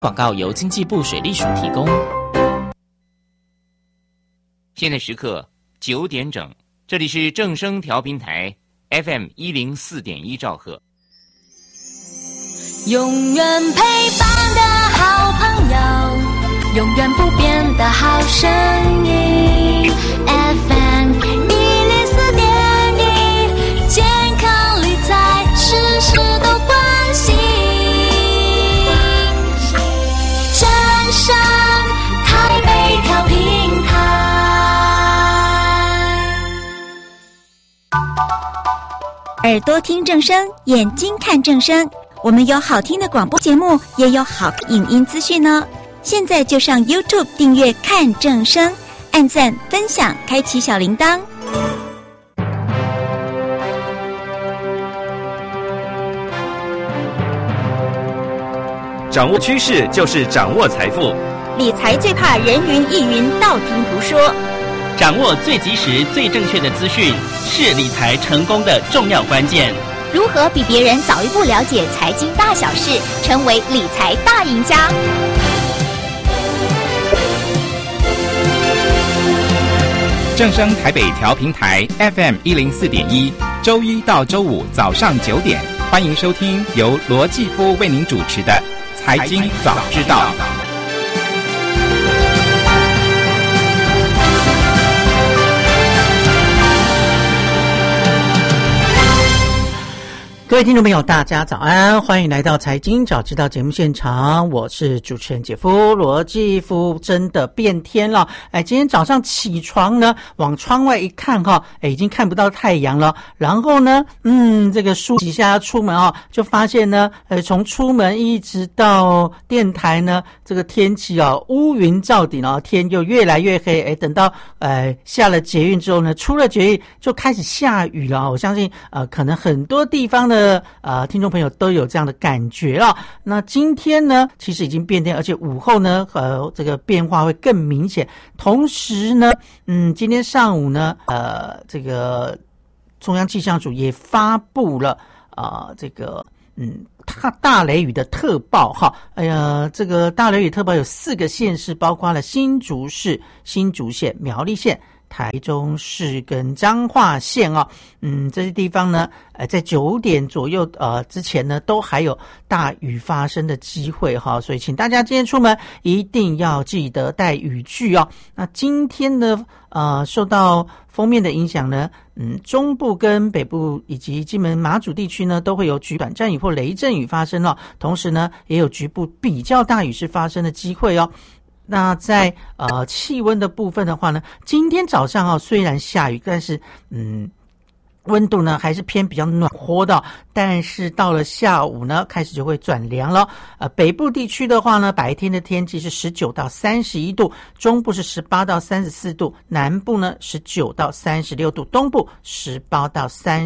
广告由经济部水利署提供。 现在时刻9点整，这里是正声调频台 FM 104.1兆赫。 永远陪伴的好朋友，永远不变的好声音 FM 104.1，健康理财事事都关心，正声台北调频台。 耳朵听正声，眼睛看正声，我们有好听的广播节目，也有好影音资讯呢。现在就上 YouTube 订阅看正声，按赞分享，开启小铃铛。 掌握趋势就是掌握财富， 理财最怕人云亦云，道听途说。 掌握最及时、最正确的资讯，是理财成功的重要关键。 如何比别人早一步了解财经大小事，成为理财大赢家？ 正声台北调频台 FM 104.1，周一到周五早上9点，欢迎收听由罗继夫为您主持的《财经早知道》。 各位听众朋友大家早安，欢迎来到财经早知道节目现场，我是主持人姐夫罗继夫。真的变天了，今天早上起床呢，往窗外一看已经看不到太阳了。然后呢这个梳洗一下出门就发现呢从出门一直到电台呢，这个天气乌云罩顶天就越来越黑。等到下了捷运之后呢，出了捷运就开始下雨了。我相信可能很多地方的听众朋友都有这样的感觉了。那今天呢，其实已经变天，而且午后呢，这个变化会更明显。同时呢，今天上午呢，这个中央气象署也发布了这个大雷雨的特报这个大雷雨特报有4个县市，包括了新竹市、新竹县、苗栗县、台中市跟彰化县这些地方呢，在9点左右之前呢，都还有大雨发生的机会所以请大家今天出门一定要记得带雨具那今天呢，受到锋面的影响呢，中部跟北部以及金门马祖地区呢，都会有短暂雨或雷阵雨发生同时呢，也有局部比较大雨势发生的机会那在气温的部分的话呢，今天早上虽然下雨，但是温度呢还是偏比较暖和的，但是到了下午呢，开始就会转凉了。北部地区的话呢，白天的天气是19到31度，中部是18到34度，南部呢19到36度，东部18到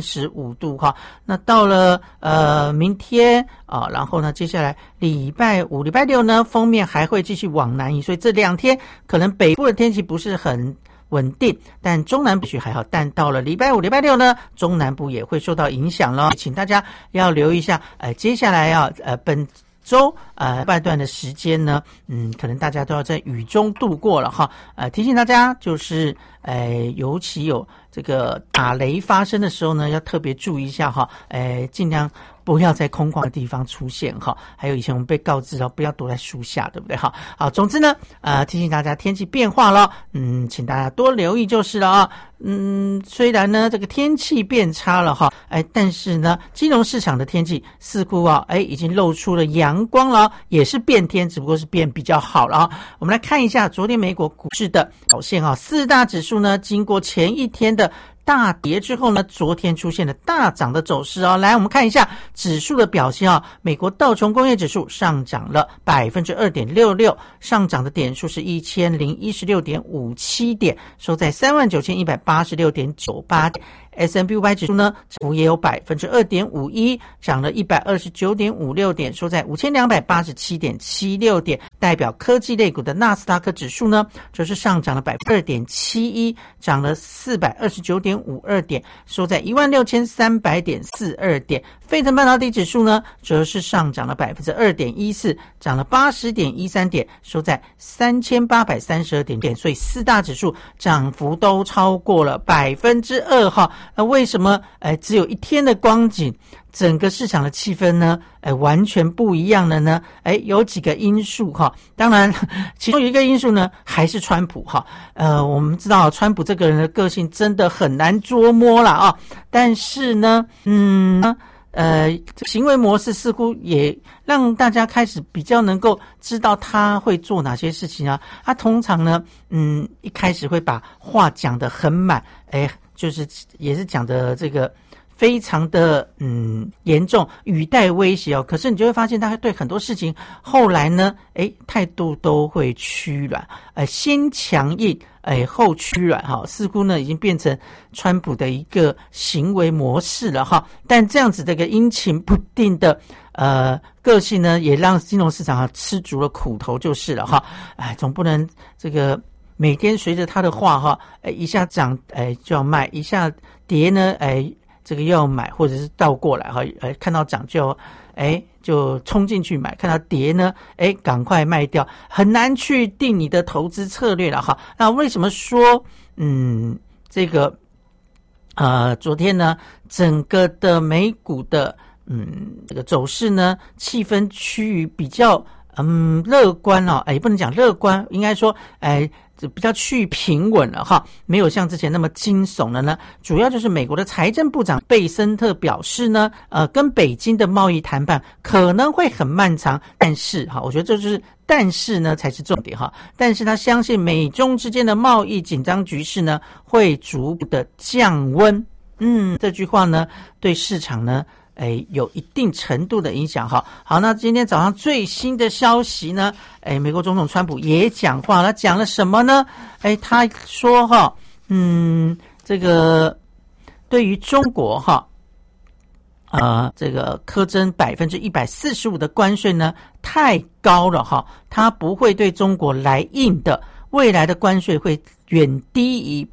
35度那到了明天然后呢，接下来礼拜5、礼拜6呢，锋面还会继续往南移，所以这2天可能北部的天气不是很稳定，但中南部还好。但到了礼拜5、礼拜6呢，中南部也会受到影响了，请大家要留意一下。接下来本周半段的时间呢，可能大家都要在雨中度过了提醒大家就是尤其有这个打雷发生的时候呢，要特别注意一下尽量不要在空旷的地方出现还有以前我们被告知不要躲在树下，对不对好，总之呢提醒大家天气变化了，请大家多留意就是了虽然呢这个天气变差了但是呢金融市场的天气似乎已经露出了阳光了，也是变天，只不过是变比较好了我们来看一下昨天美国股市的表现4大指数呢，经过前一天的大跌之后呢，昨天出现了大涨的走势来我们看一下指数的表现美国道琼工业指数上涨了 2.66%， 上涨的点数是 1016.57 点，收在 39,186.98 点。S&P 500指数呢，幅也有 2.51%， 涨了 129.56 点，收在 5287.76 点。代表科技类股的纳斯达克指数呢，则是上涨了 2.71%， 涨了 429.56 0.52点，收在16300.42点。费城半导体指数呢，则是上涨了 2.14%， 涨了 80.13 点，收在3832点。所以四大指数涨幅都超过了 2% 哈。那为什么只有一天的光景，整个市场的气氛呢完全不一样了呢？有几个因素哈。当然其中有一个因素呢还是川普哈。我们知道川普这个人的个性真的很难捉摸了啊。但是呢行为模式似乎也让大家开始比较能够知道他会做哪些事情啊。他通常呢一开始会把话讲得很满，就是也是讲的这个非常的严重，语带威胁哦。可是你就会发现他对很多事情后来呢态度都会趋软，先强硬后趋软哈，似乎呢已经变成川普的一个行为模式了哈。但这样子的一个阴晴不定的个性呢，也让金融市场吃足了苦头就是了哈。总不能这个每天随着他的话哈，一下涨就要卖，一下跌呢这个要买，或者是倒过来哈，看到涨就冲进去买，看到跌呢赶快卖掉，很难去定你的投资策略了哈。那为什么说这个昨天呢整个的美股的这个走势呢气氛趋于比较乐观哦，也不能讲乐观，应该说比较趋于平稳了哈，没有像之前那么惊悚了呢。主要就是美国的财政部长贝森特表示呢，跟北京的贸易谈判可能会很漫长，但是哈，我觉得这就是但是呢才是重点哈。但是他相信美中之间的贸易紧张局势呢会逐步的降温。这句话呢对市场呢有一定程度的影响哈。好，那今天早上最新的消息呢，美国总统川普也讲话了，讲了什么呢？他说哈，这个对于中国哈，这个苛征145%的关税呢太高了哈，他不会对中国来硬的，未来的关税会远低于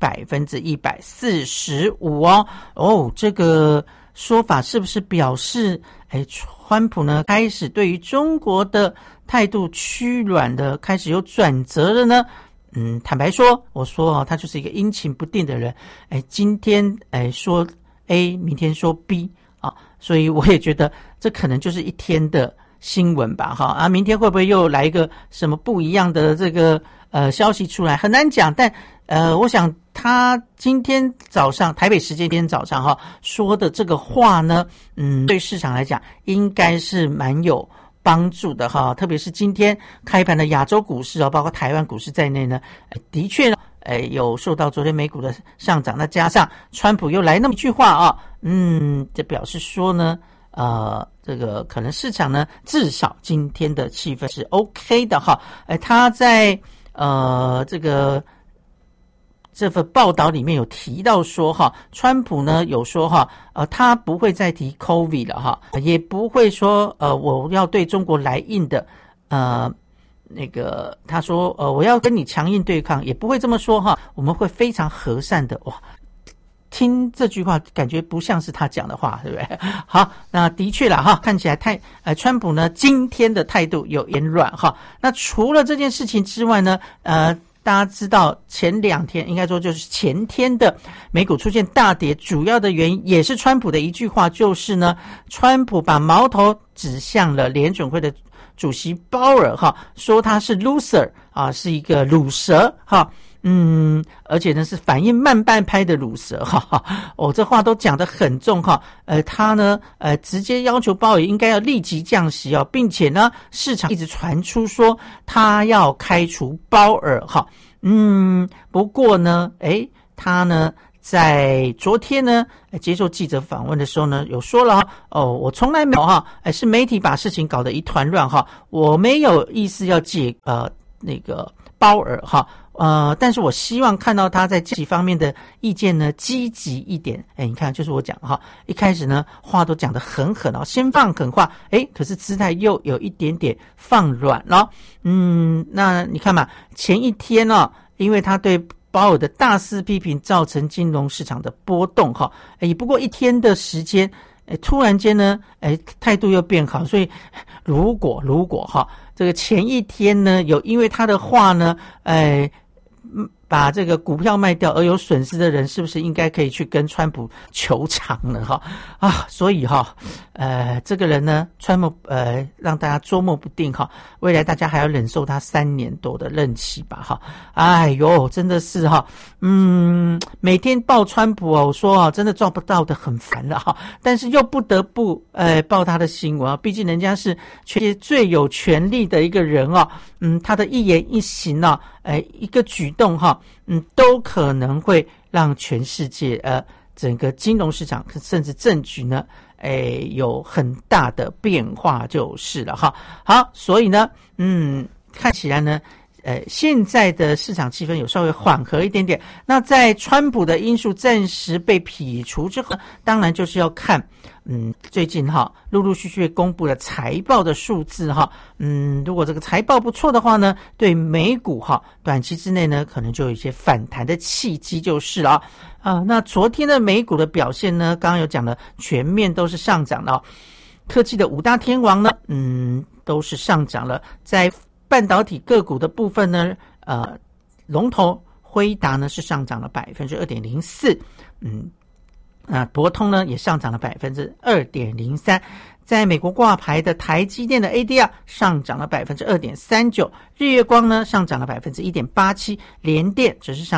145%哦。这个说法是不是表示川普呢开始对于中国的态度趋软的，开始有转折了呢？坦白说，我说他就是一个阴晴不定的人，今天说 A， 明天说 B 啊，所以我也觉得这可能就是一天的新闻吧哈。明天会不会又来一个什么不一样的这个消息出来，很难讲。但我想他今天早上台北时间今天早上哈说的这个话呢，对市场来讲应该是蛮有帮助的哈。特别是今天开盘的亚洲股市包括台湾股市在内呢，的确有受到昨天美股的上涨，那加上川普又来那么一句话啊，这表示说呢这个可能市场呢至少今天的气氛是 OK 的哈。他在这份报道里面有提到说哈，川普呢有说哈，他不会再提 COVID 了哈，也不会说我要对中国来硬的，他说我要跟你强硬对抗，也不会这么说哈，我们会非常和善的。哇，听这句话感觉不像是他讲的话，对不对？好，那的确啦哈，看起来川普呢今天的态度有点软哈。那除了这件事情之外呢，大家知道前2天应该说就是前天的美股出现大跌，主要的原因也是川普的一句话，就是呢川普把矛头指向了联准会的主席鲍尔哈，说他是 loser 是一个鲁蛇哈。而且呢是反应慢半拍的鲁蛇哈。这话都讲得很重哈。他呢直接要求鲍尔应该要立即降息并且呢市场一直传出说他要开除鲍尔哈。不过呢他呢在昨天呢接受记者访问的时候呢有说了我从来没有是媒体把事情搞得一团乱我没有意思要解那个鲍尔但是我希望看到他在这几方面的意见呢积极一点。你看就是我讲一开始呢话都讲得很狠先放狠话，可是姿态又有一点点放软了。那你看嘛，前一天因为他对鲍尔的大肆批评造成金融市场的波动哈，也不过一天的时间，突然间呢，态度又变好，所以如果哈，这个前一天呢有因为他的话呢，把这个股票卖掉而有损失的人，是不是应该可以去跟川普求偿了哈？所以哈，这个人呢，川普让大家捉摸不定哈，未来大家还要忍受他3年多的任期吧哈。哎呦，真的是哈，每天报川普我说真的抓不到的很烦了哈，但是又不得不报他的新闻啊，毕竟人家是全世界最有权力的一个人啊，他的一言一行啊，一个举动哈，都可能会让全世界整个金融市场甚至政局呢，有很大的变化就是了哈。好，所以呢，看起来呢，现在的市场气氛有稍微缓和一点点。那在川普的因素暂时被撇除之后，当然就是要看，最近哈陆陆续续公布了财报的数字哈，如果这个财报不错的话呢，对美股哈短期之内呢可能就有一些反弹的契机就是了那昨天的美股的表现呢，刚刚有讲了，全面都是上涨的科技的5大天王呢，都是上涨了，在半导体个股的部分呢，龙头辉达呢是上涨了 2.04%， 博通呢也上涨了 2.03%， 在美国挂牌的台积电的 ADR 上涨了 2.39%， 日月光呢上涨了 1.87%， 联电只是上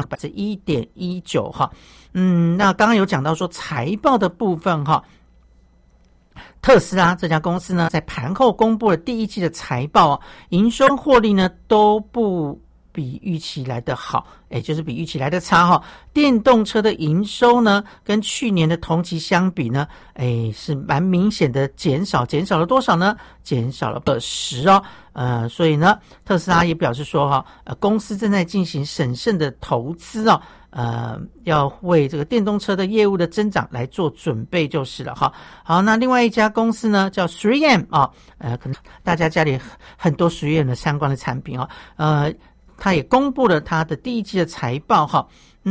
1.19% 哈。那刚刚有讲到说财报的部分哈，特斯拉这家公司呢，在盘后公布了第一季的财报营收获利呢都不比预期来的好，就是比预期来的差哈。电动车的营收呢，跟去年的同期相比呢，是蛮明显的减少了多少呢？减少了10%所以呢，特斯拉也表示说公司正在进行审慎的投资要为这个电动车的业务的增长来做准备就是了哈。好，那另外一家公司呢叫 3M 可能大家家里很多 3M 的相关的产品他也公布了他的第一季的财报哈。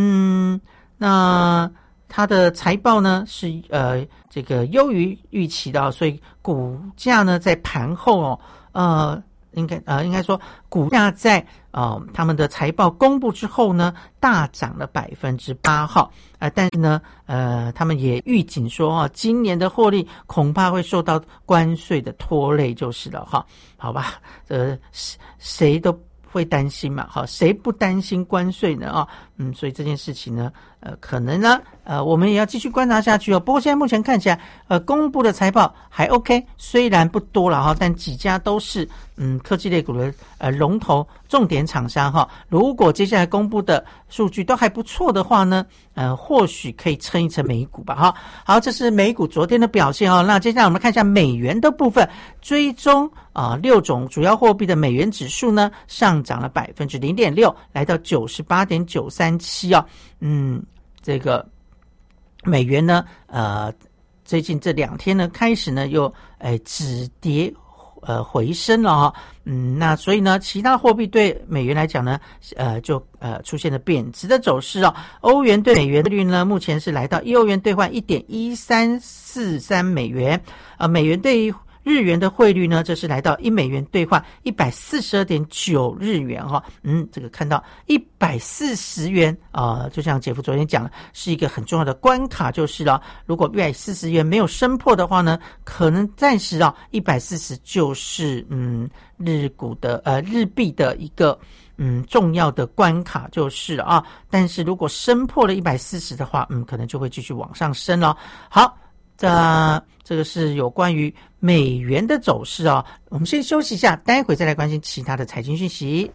那他的财报呢是这个优于预期的所以股价呢在盘后应该说股价在他们的财报公布之后呢大涨了 8% 哈。但是呢他们也预警说今年的获利恐怕会受到关税的拖累就是了哈。好吧，谁都会担心嘛，好，谁不担心关税呢所以这件事情呢可能呢我们也要继续观察下去不过现在目前看起来公布的财报还 OK， 虽然不多了但几家都是科技类股的龙头重点厂商如果接下来公布的数据都还不错的话呢或许可以撑一撑美股吧好，这是美股昨天的表现那接下来我们看一下美元的部分，追踪6种主要货币的美元指数呢上涨了 0.6%， 来到 98.937 这个美元呢最近这2天呢开始呢又止跌回升了那所以呢其他货币对美元来讲呢就出现了贬值的走势欧元对美元的率呢目前是来到1欧元兑换 1.1343 美元美元对于日元的汇率呢，这是来到1美元兑换 142.9 日元这个看到140元就像姐夫昨天讲了，是一个很重要的关卡就是了。如果140元没有升破的话呢，可能暂时140就是日币的一个重要的关卡就是了但是如果升破了140的话可能就会继续往上升了。好，这个是有关于美元的走势我们先休息一下，待会再来关心其他的财经讯息。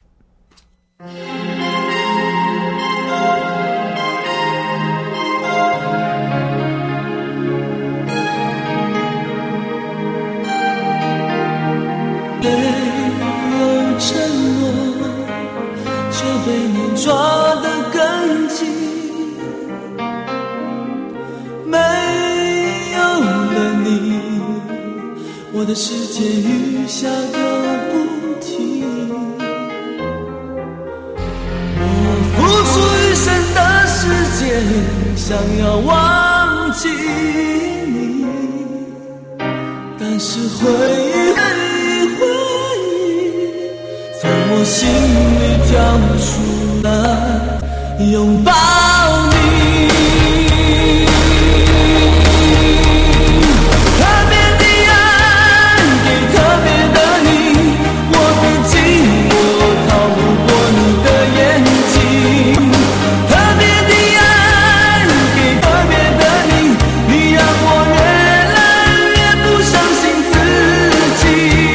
没有承诺，却被你抓得更紧，没有了你，我的世界雨下个不停。我付出一生想要忘记你，但是回忆从我心里跳出来拥抱你。特别的爱给特别的你，我的寂寞逃不过你的眼睛。特别的爱给特别的你，你让我越来越不相信自己。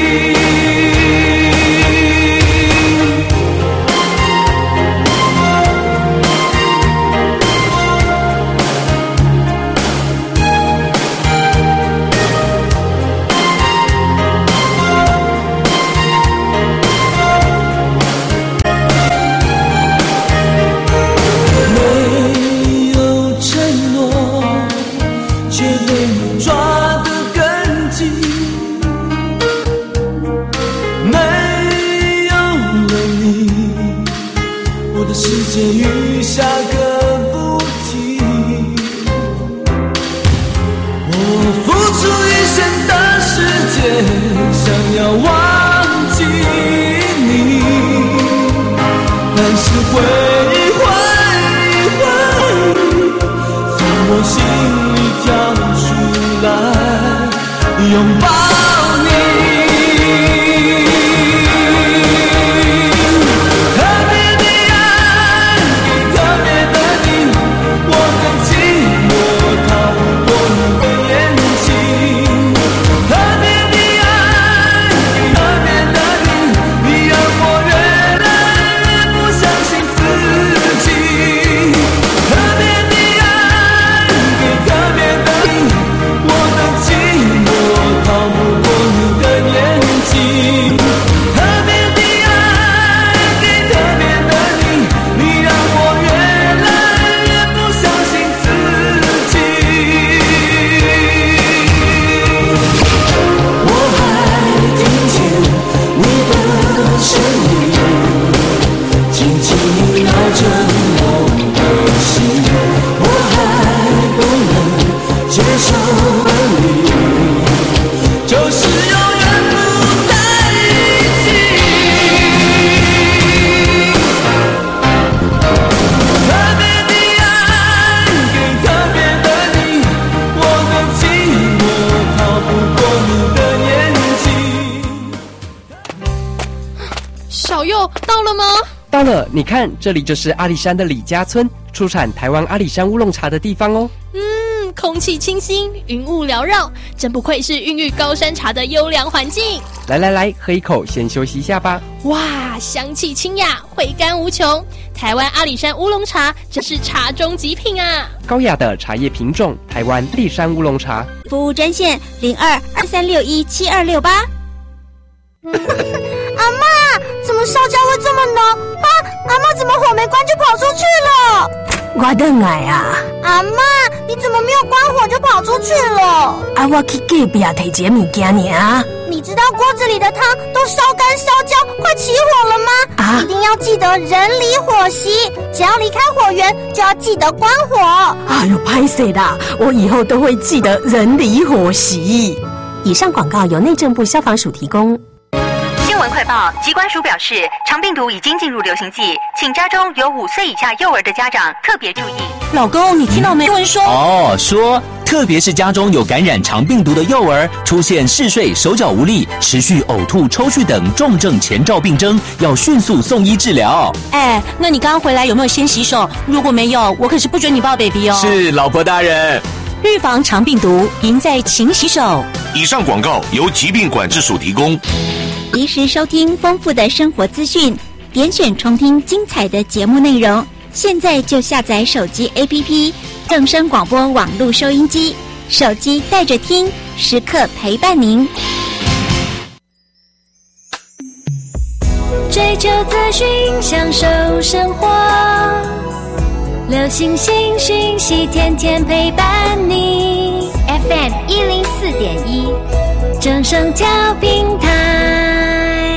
雨下个不停，我付出一生的时间，想要忘记你，但是回忆从我心里跳出来拥抱你。 到了，你看，这里就是阿里山的李家村，出产台湾阿里山乌龙茶的地方哦。 空气清新，云雾缭绕，真不愧是孕育高山茶的优良环境。 来，喝一口，先休息一下吧。 哇，香气清雅，回甘无穷。台湾阿里山乌龙茶真是茶中极品啊！ 高雅的茶叶品种，台湾阿里山乌龙茶。 服务专线02-2361-7268。 阿嬷，怎么烧焦会这么浓？阿嬷怎么火没关就跑出去了？ 我回来啊！ 阿嬷，你怎么没有关火就跑出去了？ 我去隔壁提一个物件尔。 你知道锅子里的汤都烧干烧焦，快起火了吗？一定要记得人离火熄，只要离开火源就要记得关火。 哎呦，拍谁啦！我以后都会记得人离火熄。以上广告由内政部消防署提供。 新闻快报，疾管署表示，肠病毒已经进入流行季，请家中有5岁以下幼儿的家长特别注意。 老公，你听到没？闻说说，特别是家中有感染肠病毒的幼儿，出现嗜睡、手脚无力、持续呕吐、抽搐等重症前兆病征，要迅速送医治疗。 那你刚刚回来有没有先洗手？如果没有，我可是不准你抱 baby 哦。 是，老婆大人。 预防肠病毒，赢在勤洗手。 以上广告由疾病管制署提供。 及时收听丰富的生活资讯，点选重听精彩的节目内容。现在就下载手机 APP 正声广播网络收音机，手机带着听，时刻陪伴您。 追求资讯，享受生活，流行新讯息，天天陪伴你。FM 104.1，正声调频台。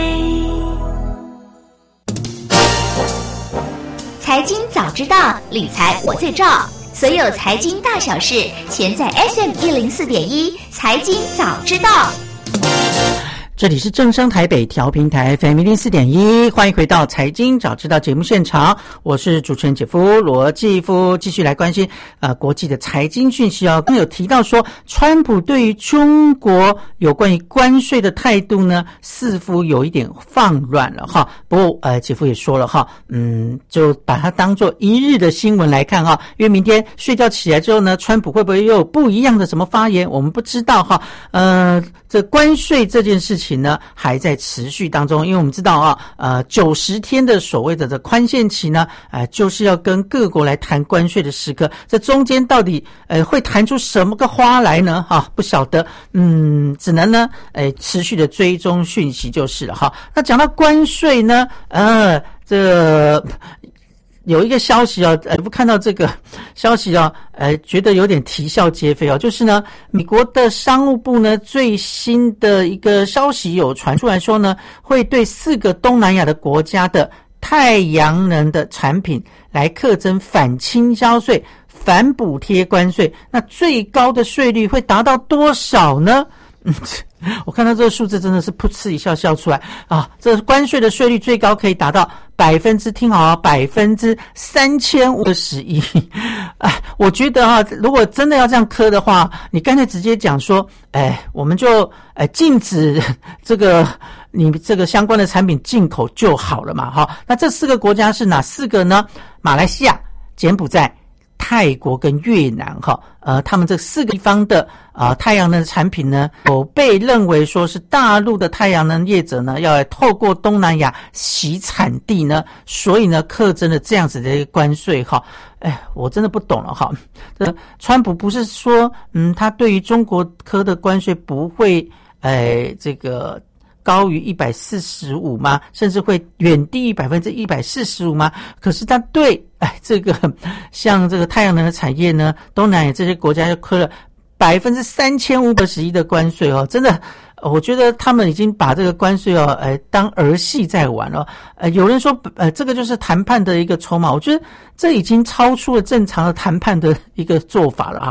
财经早知道，理财我最照。 所有财经大小事，全在 FM104.1财经早知道。 这里是正声台北调频台 FM104.1，欢迎回到财经早知道节目现场，我是主持人姐夫罗继夫，继续来关心国际的财经讯息哦。刚有提到说，川普对于中国有关于关税的态度呢，似乎有一点放软了哈。不过姐夫也说了哈，就把它当作一日的新闻来看哈，因为明天睡觉起来之后呢，川普会不会又有不一样的什么发言，我们不知道哈。这关税这件事情呢还在持续当中，因为我们知道啊，90天的所谓的这宽限期呢，就是要跟各国来谈关税的时刻，这中间到底会谈出什么个花来呢？哈，不晓得，只能呢持续的追踪讯息就是了哈。那讲到关税呢，这有一个消息不看到这个消息觉得有点啼笑皆非就是呢，美国的商务部呢最新的一个消息有传出来说呢，会对4个东南亚的国家的太阳能的产品来课征反倾销税、反补贴关税，那最高的税率会达到多少呢？我看到这个数字真的是噗嗤一笑笑出来啊！这关税的税率最高可以达到听好啊，3551%。我觉得如果真的要这样磕的话，你干脆直接讲说，我们就禁止你这个相关的产品进口就好了嘛，哈。那这4个国家是哪4个呢？马来西亚、柬埔寨、泰国跟越南哈，他们这4个地方的太阳能的产品呢，有被认为说是大陆的太阳能业者呢，要来透过东南亚洗产地呢，所以呢，课征了这样子的一个关税哈。我真的不懂了哈。川普不是说，他对于中国科的关税不会，这个高于145吗？甚至会远低于145吗？可是他对这个像这个太阳能的产业呢，东南亚这些国家就科了3521%的关税哦，真的。我觉得他们已经把这个关税当儿戏在玩了。有人说这个就是谈判的一个筹码，我觉得这已经超出了正常的谈判的一个做法了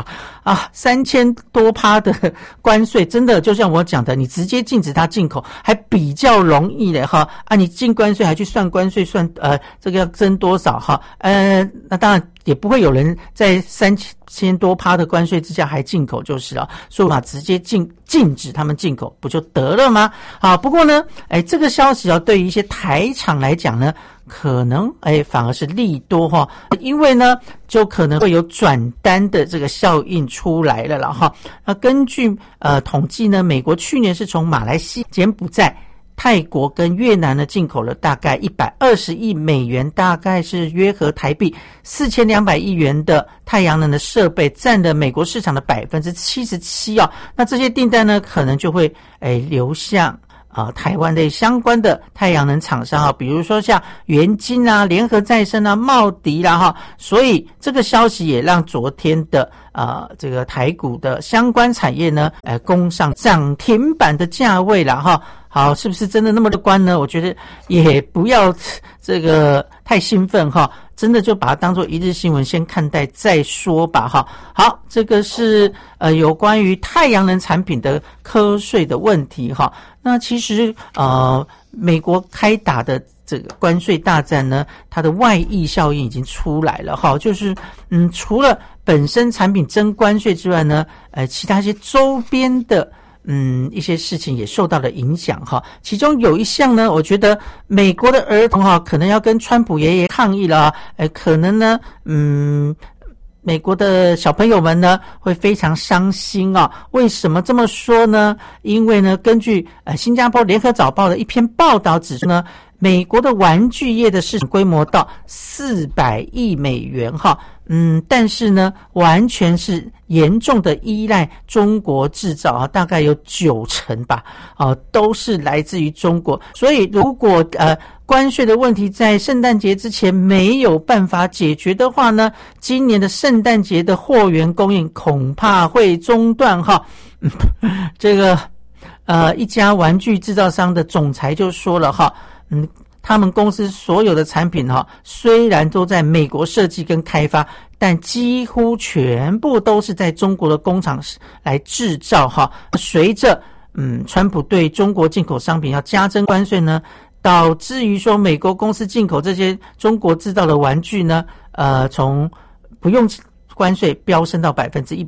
3000多%的关税，真的就像我讲的，你直接禁止它进口还比较容易嘞哈你进关税还去算关税算这个要征多少哈那当然也不会有人在3000多%的关税之下还进口就是了，所以直接禁止他们进口不就得了吗？不过呢这个消息对于一些台厂来讲呢，可能反而是利多哈，因为呢就可能会有转单的这个效应出来了啦哈。那根据统计呢，美国去年是从马来西亚、柬埔寨、泰国跟越南呢进口了大概120亿美元，大概是约合台币4200亿元的太阳能的设备，占了美国市场的77%那这些订单呢，可能就会流向台湾的相关的太阳能厂商比如说像元晶联合再生茂迪啦所以这个消息也让昨天的这个台股的相关产业呢攻上涨停板的价位啦好，是不是真的那么乐观呢？我觉得也不要这个太兴奋真的就把它当作一日新闻先看待再说吧好，这个是有关于太阳能产品的课税的问题那其实美国开打的这个关税大战呢，它的外溢效应已经出来了就是除了本身产品征关税之外呢其他一些周边的一些事情也受到了影响其中有一项呢，我觉得美国的儿童可能要跟川普爷爷抗议了可能呢美国的小朋友们呢会非常伤心为什么这么说呢？因为呢根据新加坡联合早报的一篇报道指出呢，美国的玩具业的市场规模到400亿美元但是呢完全是严重的依赖中国制造大概有90%吧都是来自于中国。所以如果关税的问题在圣诞节之前没有办法解决的话呢，今年的圣诞节的货源供应恐怕会中断这个一家玩具制造商的总裁就说了他们公司所有的产品虽然都在美国设计跟开发，但几乎全部都是在中国的工厂来制造随着川普对中国进口商品要加征关税呢，导致于说美国公司进口这些中国制造的玩具呢，从不用关税飙升到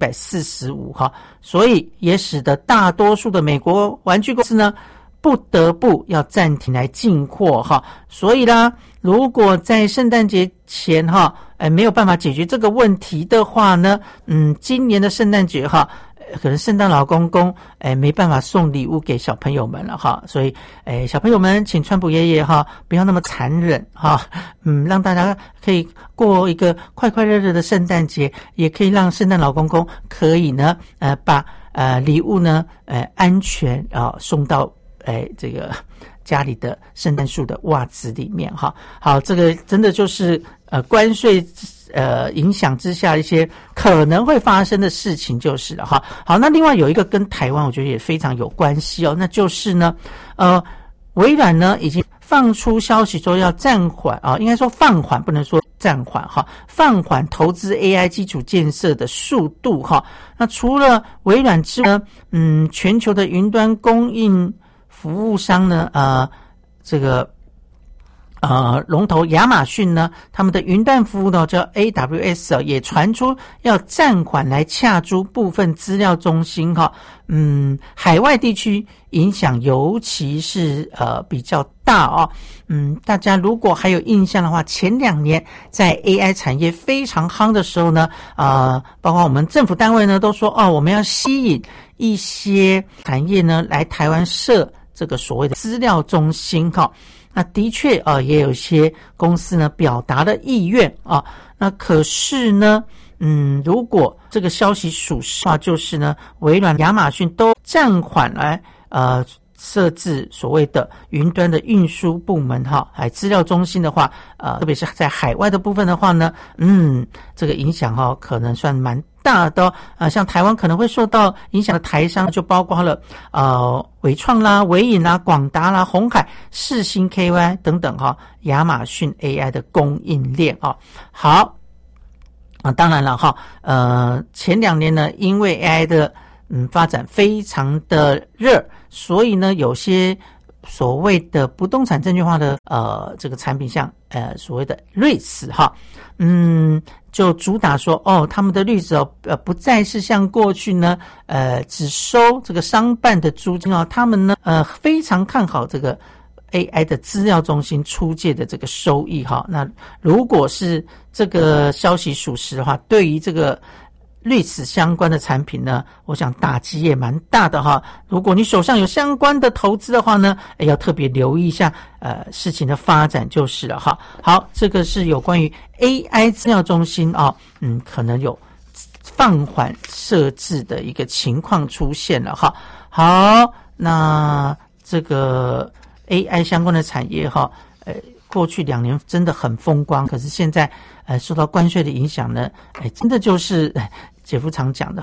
145%， 所以也使得大多数的美国玩具公司呢不得不要暂停来进货所以啦，如果在圣诞节前没有办法解决这个问题的话呢，今年的圣诞节可能圣诞老公公没办法送礼物给小朋友们了所以小朋友们请川普爷爷不要那么残忍让大家可以过一个快快乐乐的圣诞节，也可以让圣诞老公公可以呢把礼物呢安全送到这个家里的圣诞树的袜子里面好，这个真的就是关税影响之下一些可能会发生的事情就是了好，那另外有一个跟台湾我觉得也非常有关系那就是呢微软呢已经放出消息说要暂缓应该说放缓，不能说暂缓放缓投资 AI 基础建设的速度那除了微软之外呢全球的云端供应服务商呢这个龙头亚马逊呢，他们的云端服务呢叫 AWS 也传出要暂缓来洽租部分资料中心海外地区影响尤其是比较大大家如果还有印象的话，前2年在 AI 产业非常夯的时候呢包括我们政府单位呢都说我们要吸引一些产业呢来台湾设这个所谓的资料中心那的确也有一些公司呢表达了意愿那可是呢如果这个消息属实的话，就是呢微软亚马逊都暂缓来设置所谓的云端的运输部门还资料中心的话特别是在海外的部分的话呢这个影响可能算蛮大的像台湾可能会受到影响的台商就包括了伟创啦、伟影啦、广达啦、鸿海、世芯 KY 等等亚马逊 AI 的供应链好当然了前2年呢因为 AI 的发展非常的热，所以呢有些所谓的不动产证券化的这个产品像所谓的 REITs 就主打说他们的REITs不再是像过去呢只收这个商办的租金他们呢非常看好这个 AI 的资料中心出借的这个收益那如果是这个消息属实的话，对于这个REITs相关的产品呢，我想打击也蛮大的如果你手上有相关的投资的话呢要特别留意一下事情的发展就是了好，这个是有关于 AI 资料中心可能有放缓设置的一个情况出现了好，那这个 AI 相关的产业过去2年真的很风光，可是现在受到关税的影响呢真的就是姐夫常讲的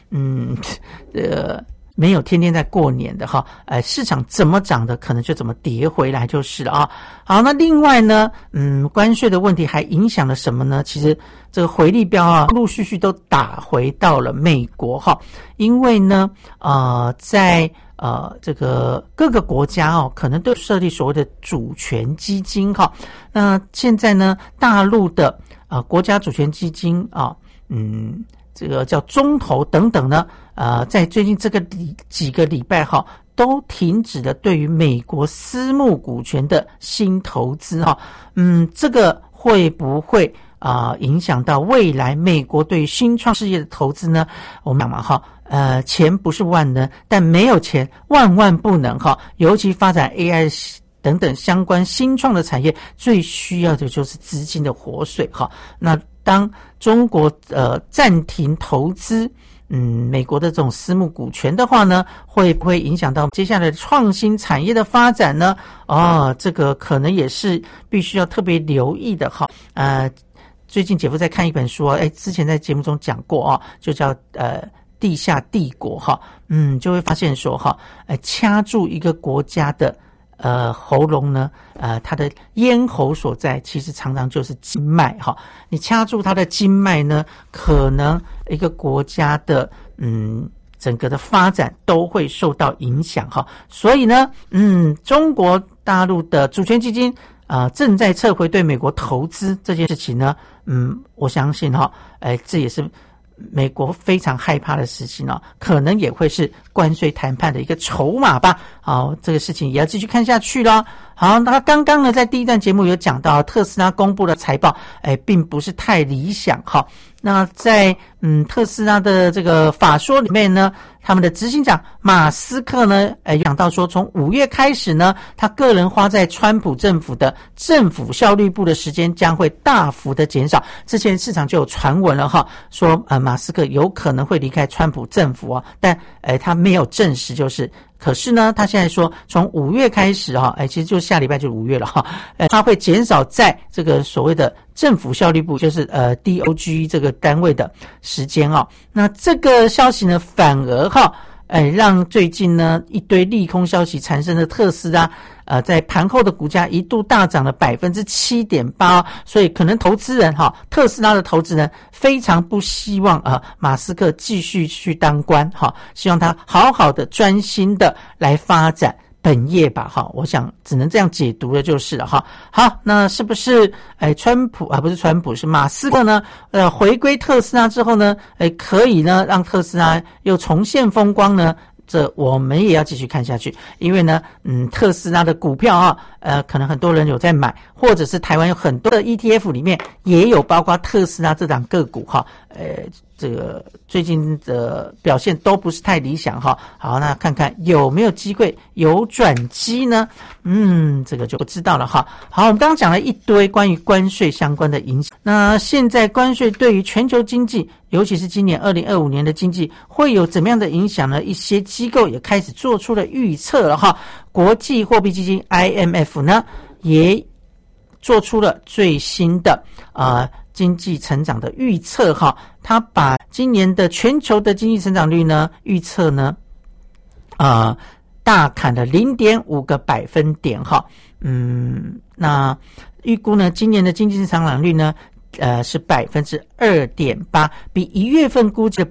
没有天天在过年的市场怎么涨的可能就怎么跌回来就是了好，那另外呢关税的问题还影响了什么呢？其实这个回力镖陆陆续续都打回到了美国因为呢在这个各个国家可能都设立所谓的主权基金那现在呢大陆的国家主权基金这个叫中投等等呢在最近这个几个礼拜都停止了对于美国私募股权的新投资这个会不会影响到未来美国对于新创事业的投资呢？我们讲嘛钱不是万能，但没有钱万万不能尤其发展 AI 等等相关新创的产业，最需要的就是资金的活水那当中国暂停投资美国的这种私募股权的话呢，会不会影响到接下来的创新产业的发展呢？这个可能也是必须要特别留意的最近姐夫在看一本书之前在节目中讲过就叫地下帝国就会发现说掐住一个国家的喉咙呢，它的咽喉所在，其实常常就是经脉哈。你掐住它的经脉呢，可能一个国家的整个的发展都会受到影响哈。所以呢，中国大陆的主权基金正在撤回对美国投资这件事情呢，我相信哈，这也是美国非常害怕的事情可能也会是关税谈判的一个筹码吧。好，这个事情也要继续看下去咯。好，那刚刚呢，在第一段节目有讲到特斯拉公布的财报，并不是太理想哈。那在特斯拉的这个法说里面呢，他们的执行长马斯克呢，讲到说，从5月开始呢，他个人花在川普政府的政府效率部的时间将会大幅的减少。之前市场就有传闻了哈，说马斯克有可能会离开川普政府但他没有证实就是。可是呢，他现在说从5月开始其实就下礼拜就5月了他会减少在这个所谓的政府效率部，就是DOGE 这个单位的时间那这个消息呢，反而让最近呢一堆利空消息产生的特斯拉在盘后的股价一度大涨了 7.8%， 所以可能投资人特斯拉的投资人非常不希望马斯克继续去当官希望他好好的专心的来发展本业吧我想只能这样解读的就是了好，那是不是川普不是川普，是马斯克呢回归特斯拉之后呢可以呢让特斯拉又重现风光呢？这我们也要继续看下去，因为呢特斯拉的股票可能很多人有在买，或者是台湾有很多的 ETF 里面也有包括特斯拉这档个股这个最近的表现都不是太理想好，那看看有没有机会有转机呢？这个就不知道了好，我们刚刚讲了一堆关于关税相关的影响，那现在关税对于全球经济，尤其是今年2025年的经济会有怎么样的影响呢？一些机构也开始做出了预测了国际货币基金 IMF 呢也做出了最新的经济成长的预测他把今年的全球的经济成长率呢预测呢大砍了 0.5 个百分点那预估呢今年的经济成长率呢是 2.8%， 比1月份估计的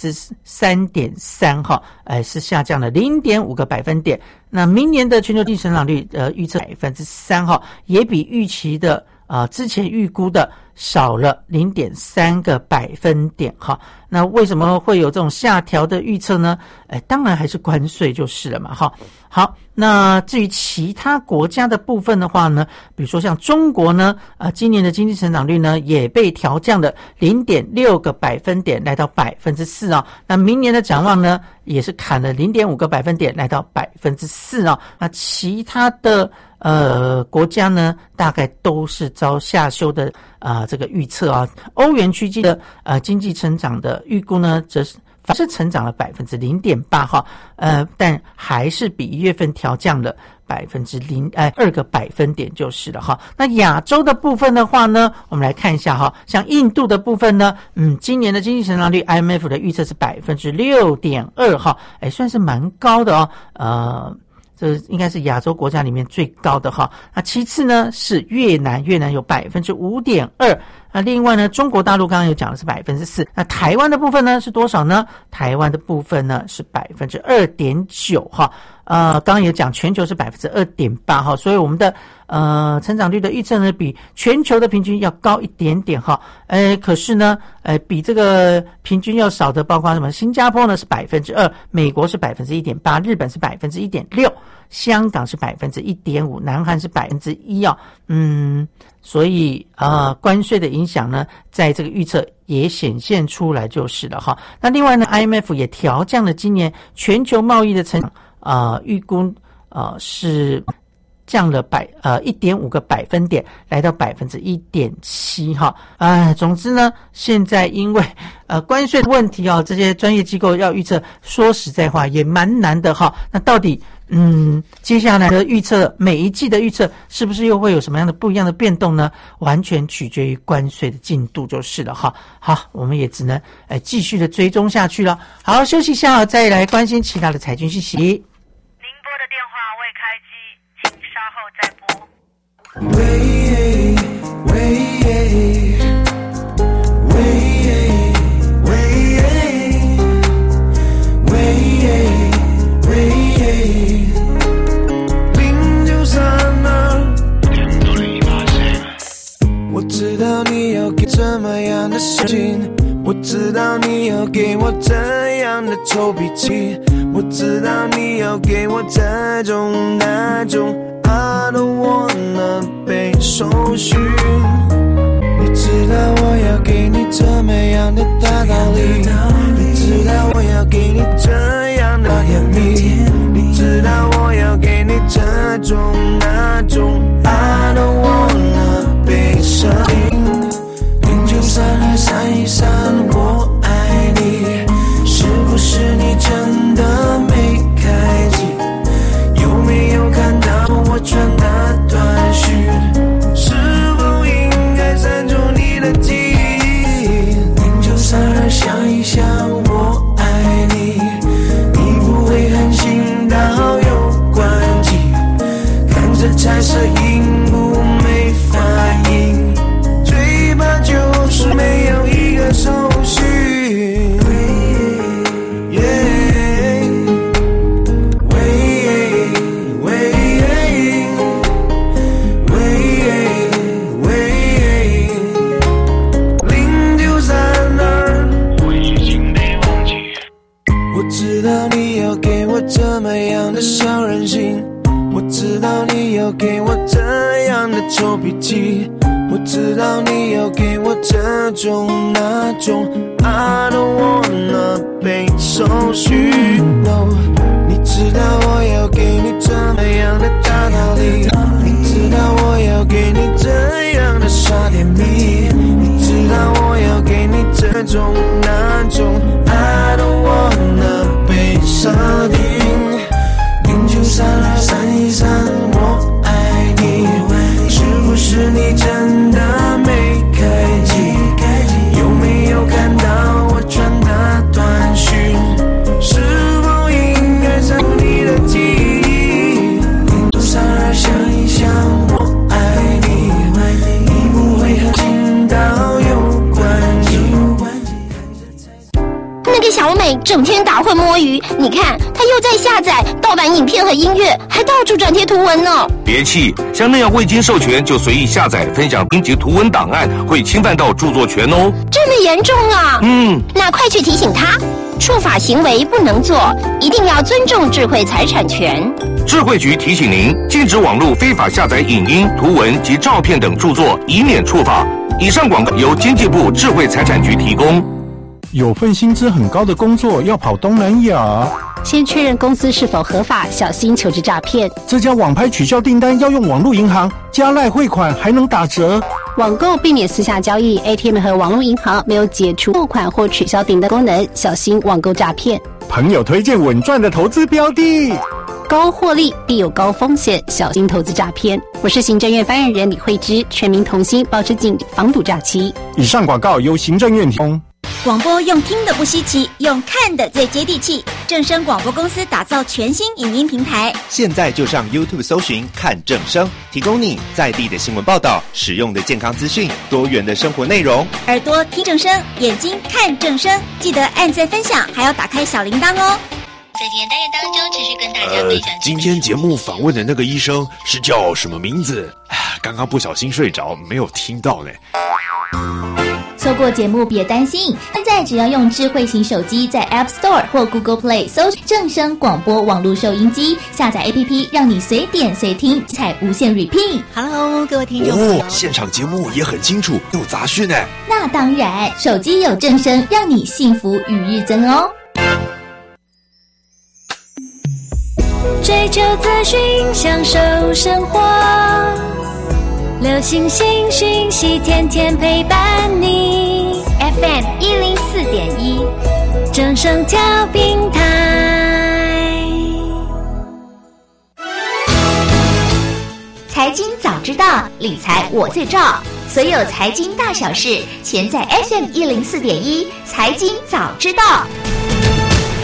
3.3% 是下降了 0.5 个百分点。那明年的全球经济成长率预测 3% 也比预期的之前预估的少了 0.3 个百分点那为什么会有这种下调的预测呢？当然还是关税就是了嘛好，那至于其他国家的部分的话呢，比如说像中国呢今年的经济成长率呢也被调降了 0.6 个百分点来到 4% 那明年的展望呢也是砍了 0.5 个百分点来到 4% 那其他的国家呢大概都是遭下修的这个预测欧元区的经济成长的预估呢则是反是成长了 0.8% 但还是比1月份调降了2个百分点就是了那亚洲的部分的话呢，我们来看一下像印度的部分呢今年的经济成长率 IMF 的预测是 6.2% 算是蛮高的这应该是亚洲国家里面最高的那其次呢是越南有 5.2%另外呢中国大陆刚刚有讲的是 4%那台湾的部分呢是多少呢？台湾的部分呢是 2.9% 刚刚也讲全球是 2.8% 所以我们的成长率的预测呢比全球的平均要高一点点可是呢比这个平均要少的包括什么？新加坡呢是 2%， 美国是 1.8%， 日本是 1.6%， 香港是 1.5%， 南韩是 1% 所以关税的影响呢在这个预测也显现出来就是了那另外呢 IMF 也调降了今年全球贸易的成长预估是降了1.5个百分点来到 1.7% 总之呢现在因为关税的问题这些专业机构要预测说实在话也蛮难的那到底接下来的预测每一季的预测是不是又会有什么样的不一样的变动呢？完全取决于关税的进度就是了好，我们也只能继续的追踪下去了。好，休息一下再来关心其他的财经信息。 您拨的电话未开机，请我知道你要给怎么样的事情，我知道你要给我怎样的臭脾气，我知道你要给我这种那种 I don't wanna 被搜寻。你知道我要给你怎么样的大道理，你知道我要给你这样的甜蜜，你知道我要给你这种那种 I don't wanna 被设定。093231我爱你，是不是你真的没开机？有没有看到我传的短讯？是否应该删除你的记忆？0932想一想我爱你，你不会狠心到有关机，看着彩色荧幕没反应，最怕就是没有一个手续。怎么样的小任性，我知道你要给我这样的臭脾气，我知道你要给我这种那种 I don't wanna 被搜寻 No， 你知道我要给你怎么样的大道理，你知道我要给你这样的傻甜蜜，你知道我要给你这种那种 I don't wanna 被设定。093231我爱你，是不是你真的没开机？有没有看到我传的短讯？是否应该删除你的记忆？0932想一想我爱你，你不会狠心到有关机。 那个小美整天打混摸鱼，你看她又在下载盗版影片和音乐，还到处转贴图文呢。 别气，像那样未经授权就随意下载分享编辑图文档案，会侵犯到著作权哦。 这么严重啊？那快去提醒她，触法行为不能做，一定要尊重智慧财产权。 智慧局提醒您，禁止网络非法下载影音、图文及照片等著作，以免触法。以上广告由经济部智慧财产局提供。 有份薪资很高的工作要跑东南亚， 先确认公司是否合法，小心求职诈骗。 这家网拍取消订单要用网络银行，加赖汇款还能打折。 网购避免私下交易 ，ATM 和网络银行没有解除付款或取消订单功能，小心网购诈骗。 朋友推荐稳赚的投资标的， 高获利必有高风险，小心投资诈骗。我是行政院发言人李慧芝，全民同心，保持警防堵诈欺。 以上广告由行政院提供。 广播用听的不稀奇，用看的最接地气。正声广播公司打造全新影音平台， 现在就上 YouTube 搜寻看正声，提供你在地的新闻报道、实用的健康资讯、多元的生活内容。 耳朵听正声，眼睛看正声，记得按赞分享，还要打开小铃铛哦。 在今天单元当中，持续跟大家分享。 今天节目访问的那个医生是叫什么名字？刚刚不小心睡着，没有听到嘞。 错过节目别担心，现在只要用智慧型手机在 App Store 或 Google Play 搜正声广播网络收音机，下载 APP 让你随点随听，精彩无限 repeat。Hello， 各位听众朋友， 现场节目也很清楚，没有杂讯哎。 那当然，手机有正声，让你幸福与日增哦。 追求资讯，享受生活。流行新讯息，天天陪伴你。 FM 104.1， 正声调频台。 财经早知道，理财我最照。所有财经大小事，全在 FM 104.1财经早知道。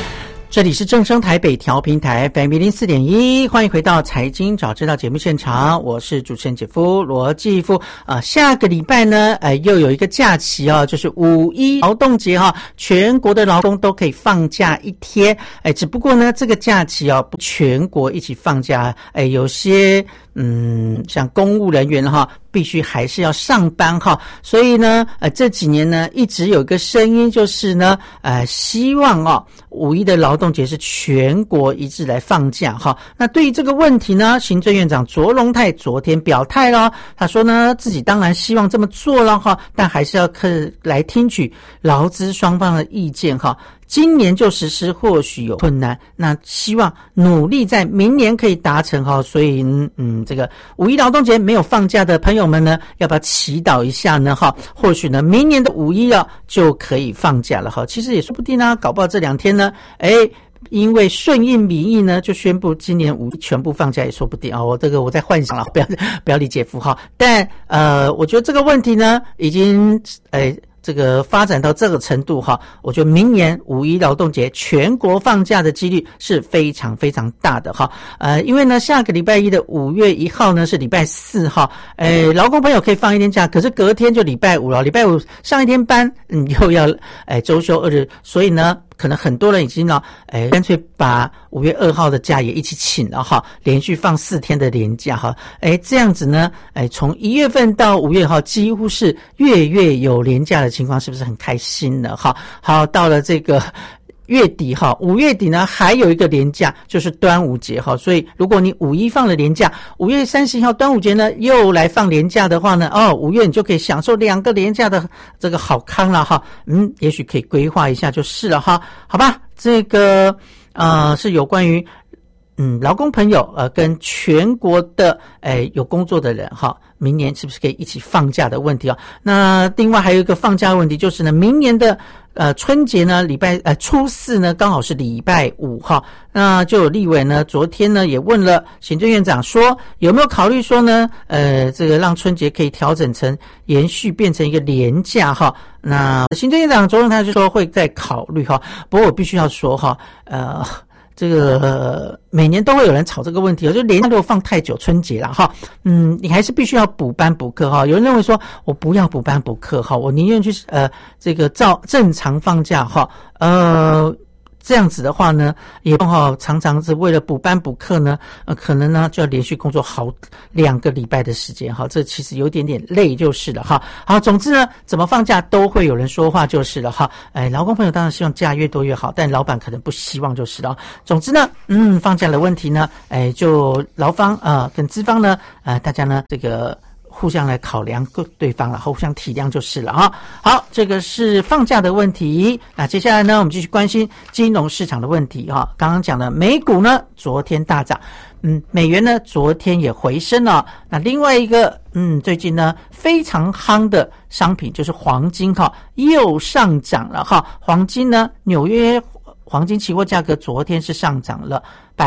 这里是正声台北调频台 FM 104.1，欢迎回到财经早知道节目现场，我是主持人姐夫罗继夫。下个礼拜呢，又有一个假期哦，就是5·1劳动节哈，全国的劳工都可以放假一天。只不过呢，这个假期哦，不全国一起放假，有些像公务人员哈，必须还是要上班哈，所以呢，这几年呢，一直有一个声音就是呢，希望5·1的劳动节是全国一致来放假哈。那对于这个问题呢，行政院长卓荣泰昨天表态了，他说呢，自己当然希望这么做了哈，但还是要来听取劳资双方的意见哈。今年就实施或许有困难，那希望努力在明年可以达成哈。所以这个5·1劳动节没有放假的朋友们呢，要不要祈祷一下呢哈？或许呢，明年的5·1就可以放假了哈。其实也说不定啊，搞不好这2天呢，因为顺应民意呢，就宣布今年5·1全部放假也说不定啊。我在幻想了，不要理解符号。但我觉得这个问题呢，已经这个发展到这个程度哈，我觉得明年5·1劳动节全国放假的几率是非常非常大的哈。因为呢，下个礼拜一的5月1号呢是礼拜4哈，劳工朋友可以放一天假，可是隔天就礼拜5了，礼拜5上一天班，又要周休2日，所以呢，可能很多人已经干脆把5月2号的假也一起请了哈，连续放4天的连假哈。这样子呢，从1月份到5月号几乎是月月有连假的情况，是不是很开心呢？哈，好，到了这个月底哈，5月底呢还有一个连假，就是端午节哈。所以如果你5·1放了连假，5月30号端午节呢又来放连假的话呢，5月你就可以享受2个连假的这个好康了哈。也许可以规划一下就是了哈。好吧，这个是有关于劳工朋友跟全国的有工作的人哈，明年是不是可以一起放假的问题啊？那另外还有一个放假问题就是呢，明年的春节呢，初4呢刚好是礼拜5哈。那就有立委呢昨天呢也问了行政院长说，有没有考虑说呢这个让春节可以调整成延续变成一个连假哈。那行政院长卓荣泰就说会再考虑哈。不过我必须要说哈，这个每年都会有人吵这个问题，就连假如果放太久春节了哈，你还是必须要补班补课哈。有人认为说我不要补班补课哈，我宁愿去这个照正常放假哈。这样子的话呢，也常常是为了补班补课呢，可能呢就要连续工作好2个礼拜的时间哈，这其实有点累就是了哈。好，总之呢，怎么放假都会有人说话就是了哈。劳工朋友当然希望假越多越好，但老板可能不希望就是了。总之呢，放假的问题呢，就劳方跟资方呢，大家呢这个互相来考量对方了，互相体谅就是了啊。好，这个是放假的问题。那接下来呢，我们继续关心金融市场的问题哈。刚刚讲的美股呢，昨天大涨，美元呢昨天也回升了。那另外一个最近呢非常夯的商品就是黄金哈，又上涨了哈。黄金呢，纽约黄金期货价格昨天是上涨了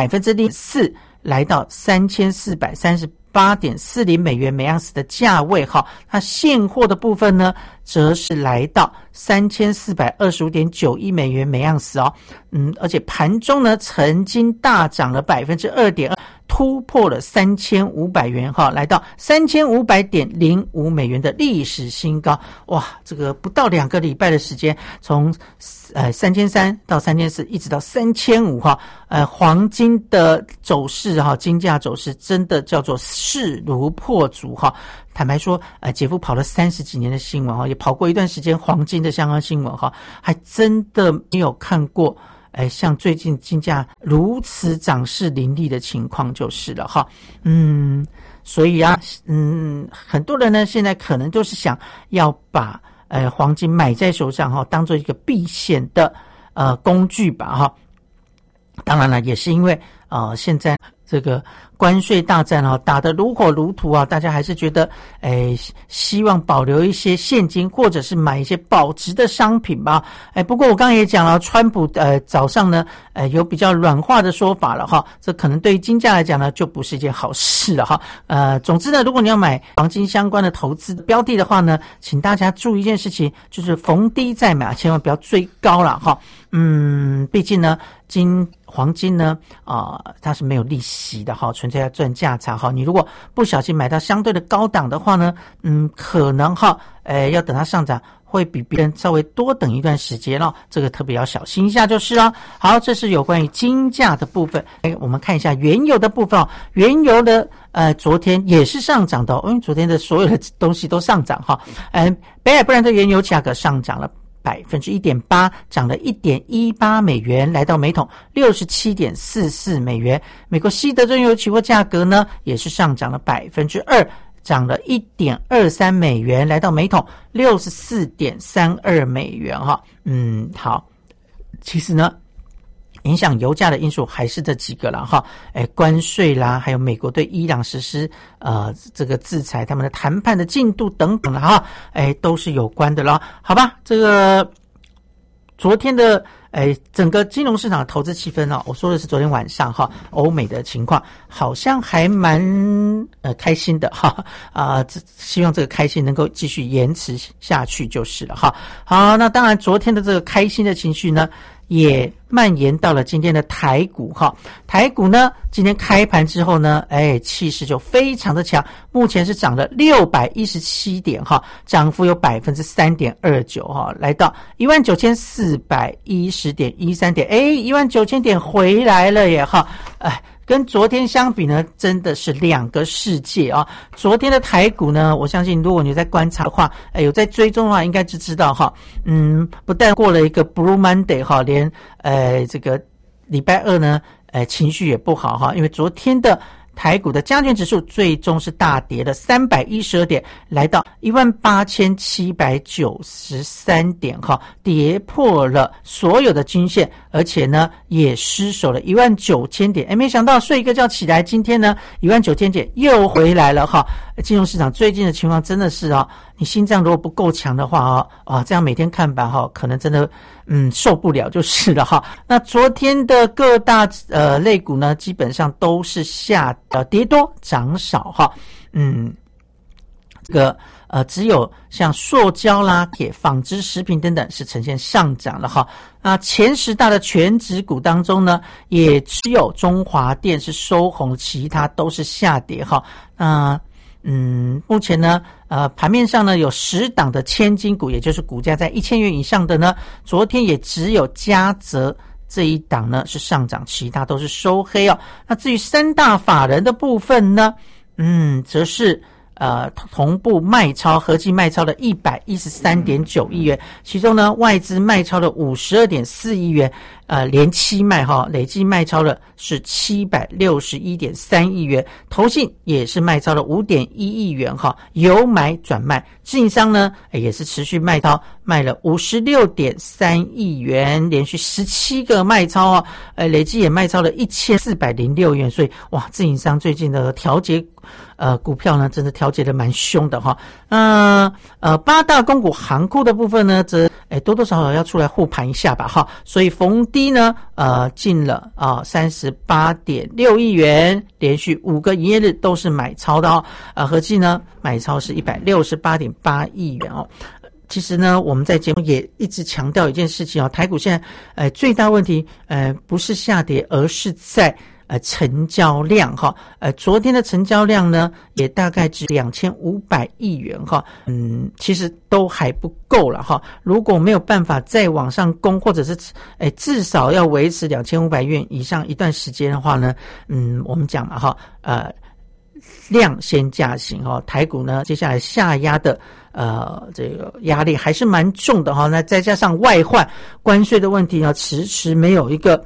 0.4%，来到3438.40美元每盎司的价位哈。那现货的部分呢，则是来到3425.91美元每盎司哦。而且盘中呢，曾经大涨了2.2%，突破了3500元哈，来到3500.05美元的历史新高。哇，这个不到2个礼拜的时间，从3300到3400，一直到3500哈。黄金的走势哈，金价走势真的叫做势如破竹哈。坦白说，姐夫跑了30几年的新闻哈，也跑过一段时间黄金的相关新闻哈，还真的没有看过像最近金价如此涨势凌厉的情况就是了哈。所以很多人呢现在可能都是想要把黄金买在手上哈，当做一个避险的工具吧哈。当然了，也是因为现在这个关税大战啊打得如火如荼啊，大家还是觉得希望保留一些现金或者是买一些保值的商品吧。不过我刚刚也讲了，川普早上呢有比较软化的说法了哈，这可能对于金价来讲呢就不是一件好事了哈。总之呢，如果你要买黄金相关的投资标的的话呢，请大家注意一件事情，就是逢低再买，千万不要追高了哈。毕竟呢黄金呢它是没有利息的哈，纯粹要赚价差哈。你如果不小心买到相对的高档的话呢，可能哈要等它上涨会比别人稍微多等一段时间了，这个特别要小心一下就是了。好，这是有关于金价的部分。我们看一下原油的部分原油的昨天也是上涨的因为昨天的所有的东西都上涨哈。北海布兰特原油价格上涨了1.8%，涨了1.18美元，来到每桶67.44美元。美国西德州油期货价格呢，也是上涨了2%，涨了1.23美元，来到每桶64.32美元哈。好，其实呢，影响油价的因素还是这几个啦哈，关税啦，还有美国对伊朗实施这个制裁，他们的谈判的进度等等啦哈，都是有关的啦。好吧，这个昨天的整个金融市场的投资气氛我说的是昨天晚上哈，欧美的情况好像还蛮开心的哈希望这个开心能够继续延迟下去就是了哈。好，那当然昨天的这个开心的情绪呢，也蔓延到了今天的台股哈。台股呢，今天开盘之后呢，气势就非常的强，目前是涨了617点哈，涨幅有 3.29% 哈，来到19410.13点，19000点回来了耶哈。跟昨天相比呢，真的是两个世界啊！昨天的台股呢，我相信如果你在观察的话，有在追踪的话，应该就知道哈。不但过了一个 Blue Monday 哈，连这个礼拜二呢，情绪也不好哈，因为昨天的台股的加权指数最终是大跌了312点，来到18793点哈，跌破了所有的均线，而且呢也失守了19000点。没想到睡一个觉起来，今天呢19000点又回来了哈。金融市场最近的情况真的是你心脏如果不够强的话这样每天看盘可能真的受不了就是了哈。那昨天的各大类股呢，基本上都是跌多涨少哈。这个只有像塑胶啦、铁、纺织、食品等等是呈现上涨了哈。前10大的全指股当中呢，也只有中华电是收红，其他都是下跌哈。目前呢，盘面上呢有10档的千金股，也就是股价在1000元以上的呢，昨天也只有嘉泽这一档呢是上涨，其他都是收黑那至于3大法人的部分呢，则是同步卖超，合计卖超了113.9亿元，其中呢外资卖超了52.4亿元，连七卖累计卖超了是761.3亿元，投信也是卖超了5.1亿元由买转卖，自营商呢也是持续卖超，卖了56.3亿元，连续17个卖超累计也卖超了1406元，所以哇，自营商最近的调节股票呢，真的调节的蛮凶的8大公股行库的部分呢，则多多少少要出来护盘一下吧所以逢低呢进了38.6亿元，连续5个营业日都是买超的合计呢买超是168.8亿元其实呢，我们在节目也一直强调一件事情台股现在最大问题不是下跌，而是在成交量昨天的成交量呢也大概只2500亿元其实都还不够了如果没有办法再往上攻，或者是至少要维持2500元以上一段时间的话呢我们讲嘛量先价行台股呢接下来下压的这个压力还是蛮重的那再加上外患关税的问题迟迟没有一个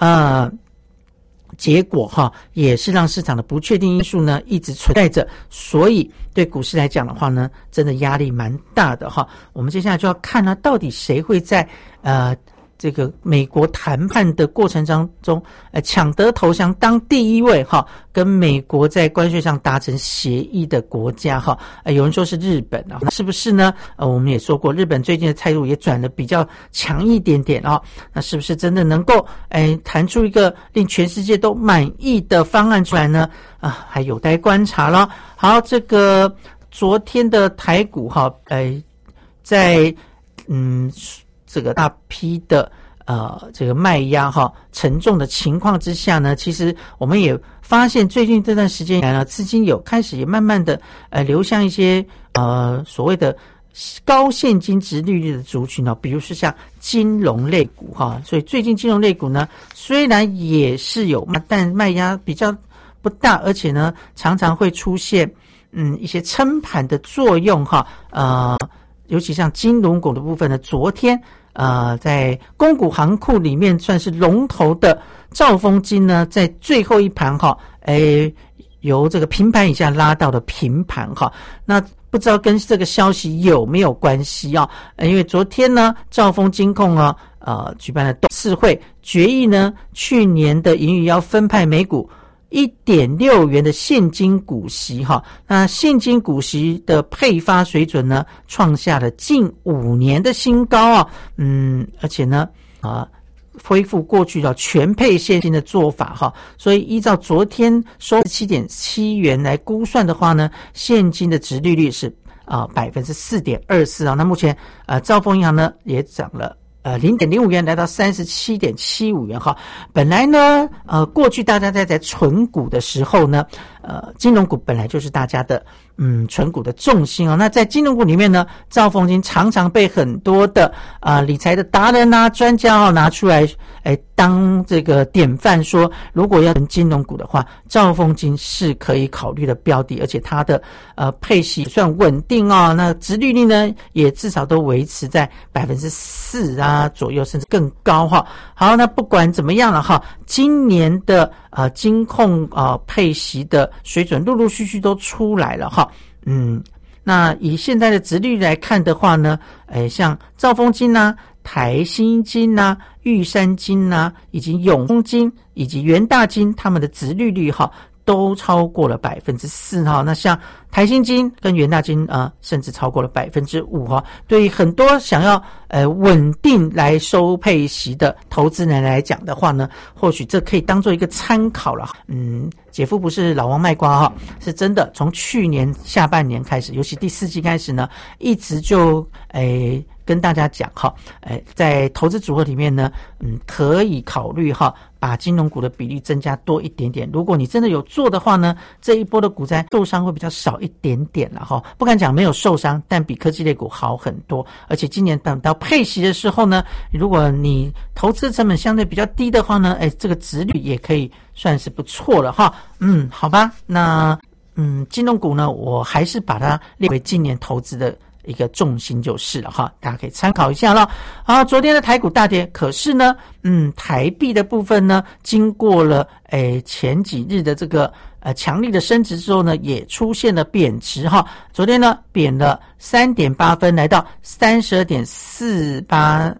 结果也是让市场的不确定因素呢一直存在着，所以对股市来讲的话呢，真的压力蛮大的我们接下来就要看到底谁会在这个美国谈判的过程当中，抢得投降当第一位哈，跟美国在关税上达成协议的国家哈，有人说是日本啊，是不是呢？我们也说过，日本最近的态度也转得比较强一点点啊，那是不是真的能够谈出一个令全世界都满意的方案出来呢？还有待观察了。好，这个昨天的台股哈，在这个大批的这个卖压哈沉重的情况之下呢，其实我们也发现最近这段时间以来呢，资金有开始也慢慢的流向一些所谓的高现金殖利率的族群呢，比如是像金融类股哈，所以最近金融类股呢虽然也是有，但卖压比较不大，而且呢常常会出现一些撑盘的作用哈，尤其像金融股的部分呢，昨天在公股行库里面算是龙头的兆丰金呢，在最后一盘哈，由这个平盘以下拉到了平盘哈，那不知道跟这个消息有没有关系啊？因为昨天呢，兆丰金控啊，举办了董事会决议呢，去年的盈余要分派每股1.6元的现金股息哈，那现金股息的配发水准呢，创下了近5年的新高啊，而且呢恢复过去的全配现金的做法哈，所以依照昨天收 7.7 元来估算的话呢，现金的殖利率是4.24%啊，那目前兆丰银行呢也涨了0.05 元来到 37.75 元哈。本来呢过去大家在存股的时候呢，金融股本来就是大家的存股的重心哦。那在金融股里面呢，兆丰金常常被很多的理财的达人啊、专家拿出来当这个典范，说如果要存金融股的话，兆丰金是可以考虑的标的，而且它的配息算稳定哦。那殖利率呢也至少都维持在 4% 左右，甚至更高哈。好，那不管怎么样了哈，今年的金控配息的水准陆陆续续都出来了哈。那以现在的殖利率来看的话呢，像兆丰金啊、台新金啊、玉山金啊，以及永丰金以及元大金，他们的殖利率哈都超过了 4% 哈。那像台新金跟元大金甚至超过了 5% 哈。对于很多想要稳定来收配息的投资人来讲的话呢，或许这可以当做一个参考了。姐夫不是老王卖瓜哈，是真的从去年下半年开始，尤其第4季开始呢，一直就跟大家讲哈，在投资组合里面呢，可以考虑哈，把金融股的比例增加多一点点。如果你真的有做的话呢，这一波的股灾受伤会比较少一点点了哈。不敢讲没有受伤，但比科技类股好很多。而且今年等到配息的时候呢，如果你投资成本相对比较低的话呢，这个殖率也可以算是不错了哈。好吧，那金融股呢，我还是把它列为今年投资的一个重心就是了哈，大家可以参考一下了。好，昨天的台股大跌，可是呢，台币的部分呢，经过了前几日的这个强力的升值之后呢，也出现了贬值哈。昨天呢，贬了 3.8 分，来到 32.48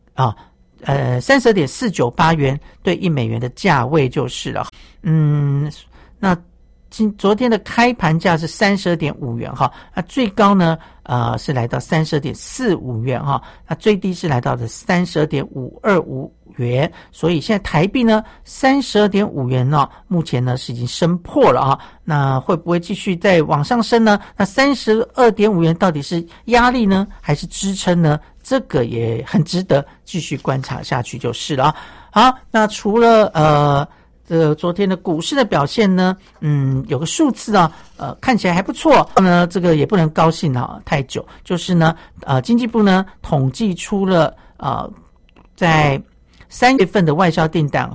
32.498 元对1美元的价位就是了。那昨天的开盘价是 32.5 元哈，那最高呢是来到 32.45 元哈，那最低是来到的 32.525 元，所以现在台币呢 32.5 元呢，目前呢是已经升破了啊。那会不会继续再往上升呢？那 32.5 元到底是压力呢还是支撑呢？这个也很值得继续观察下去就是了。好，那除了昨天的股市的表现呢，有个数字啊，看起来还不错呢，这个也不能高兴太久，就是呢，经济部呢统计出了在3月份的外销订单哈，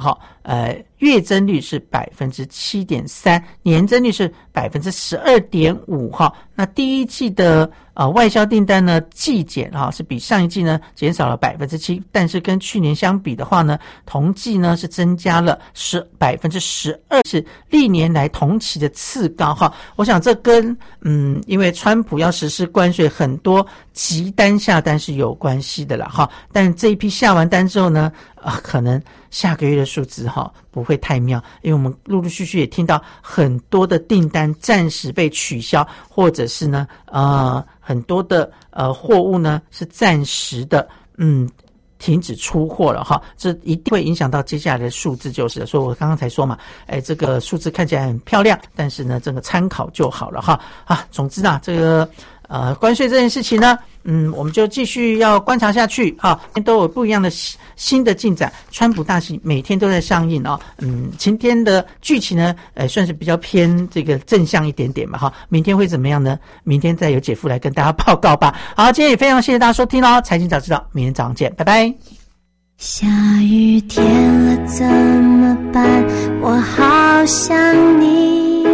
月增率是 7.3%， 年增率是 12.5%哈。那第一季的外销订单呢季减哈，是比上一季呢减少了 7%， 但是跟去年相比的话呢，同季呢是增加了12%，是历年来同期的次高哈。我想这跟因为川普要实施关税，很多急单下单是有关系的啦哈。但这一批下完单之后呢，可能下个月的数字哈不会太妙，因为我们陆陆续续也听到很多的订单暂时被取消，或者是呢很多的货物呢是暂时的停止出货了哈，这一定会影响到接下来的数字就是了。所以我刚刚才说嘛，这个数字看起来很漂亮，但是呢这个参考就好了哈。总之呢这个关税这件事情呢我们就继续要观察下去哈，都有不一样的新的进展。川普大戏每天都在上映今天的剧情呢算是比较偏这个正向一点点嘛哈。明天会怎么样呢？明天再由姐夫来跟大家报告吧。好，今天也非常谢谢大家收听咯，财经早知道，明天早上见，拜拜。 下雨天了怎么办？我好想你，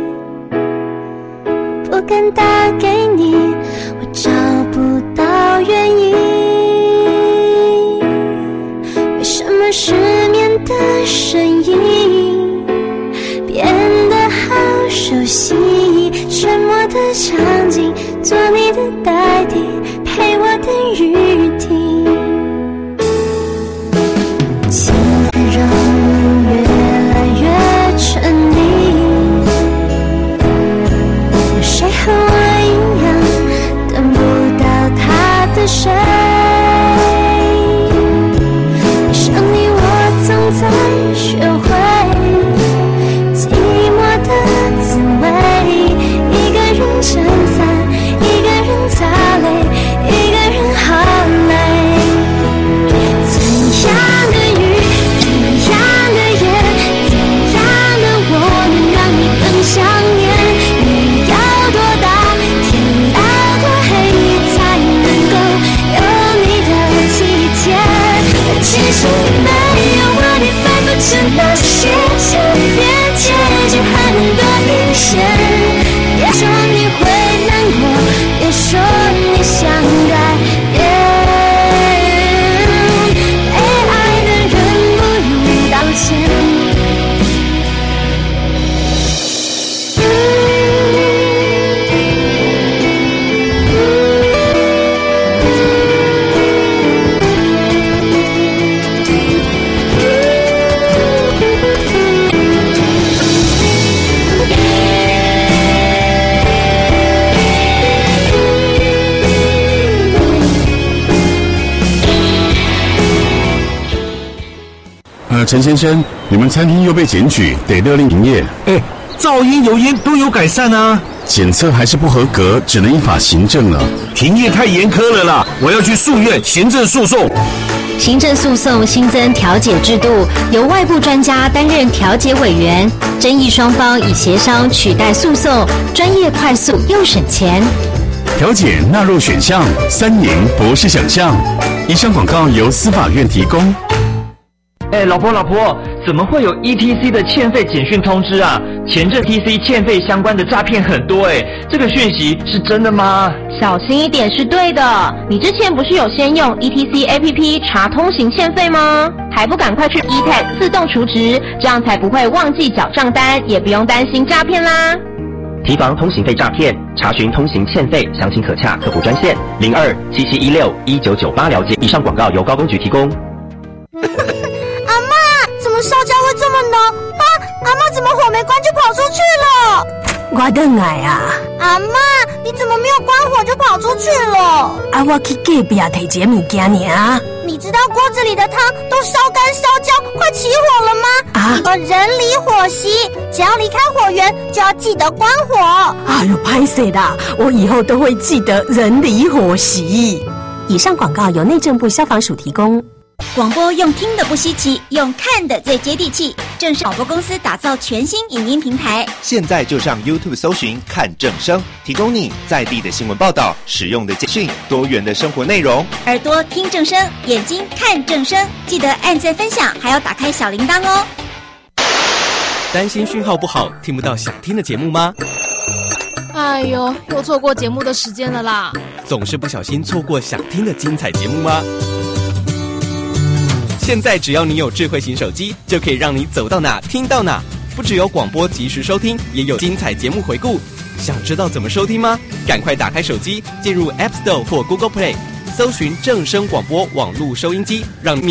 不敢打给你，我找不到原因。为什么失眠的声音变得好熟悉？沉默的场景，做你的代替，陪我等雨停。情让你越来越沉溺，有谁和我一样等不到他的谁？爱上你我总在学会寂寞的滋味，一个人撑伞，一个人擦泪，一个人好累。怎样的雨，怎样的夜，怎样的我能让你更想念？雨要多大，天要多黑，才能够有你的体贴？其实没有我，你分不清那些千遍结局还能多明显。别说你会难过，别说你想改变。 陈先生，你们餐厅又被检举，得勒令营业。 噪音、油烟都有改善啊。 检测还是不合格，只能依法行政了。 停业太严苛了啦，我要去诉愿行政诉讼。 行政诉讼新增调解制度，由外部专家担任调解委员，争议双方以协商取代诉讼，专业、快速又省钱。 调解纳入选项，3赢不是想象。以上广告由司法院提供。 老婆，怎么会有 ETC 的欠费简讯通知啊？前阵 TC 欠费相关的诈骗很多这个讯息是真的吗？ 小心一点是对的。你之前不是有先用 ETC APP 查通行欠费吗？还不赶快去 eTag 自动储值，这样才不会忘记缴账单，也不用担心诈骗啦。 提防通行费诈骗，查询通行欠费，详情可洽客服专线0277161998了解。以上广告由高工局提供。 怎么烧焦会这么浓？阿嬷怎么火没关就跑出去了？ 我等来啊！ 阿嬷，你怎么没有关火就跑出去了？ 我去隔壁提一个物件尔。 你知道锅子里的汤都烧干烧焦，快起火了吗？人离火熄，只要离开火源就要记得关火。 哎呦，拍谁啦？我以后都会记得人离火熄。 以上广告由内政部消防署提供。 广播用听的不稀奇，用看的最接地气。正声广播公司打造全新影音平台， 现在就上 YouTube 搜寻看正声，提供你在地的新闻报道、实用的资讯、多元的生活内容。 耳朵听正声，眼睛看正声，记得按赞分享，还要打开小铃铛哦。 担心讯号不好，听不到想听的节目吗？ 哎呦，又错过节目的时间了啦！ 总是不小心错过想听的精彩节目吗？现在只要你有智慧型手机，就可以让你走到哪听到哪。不只有广播及时收听，也有精彩节目回顾。想知道怎么收听吗？赶快打开手机，进入 App Store 或 Google Play， 搜寻正声广播网络收音机，让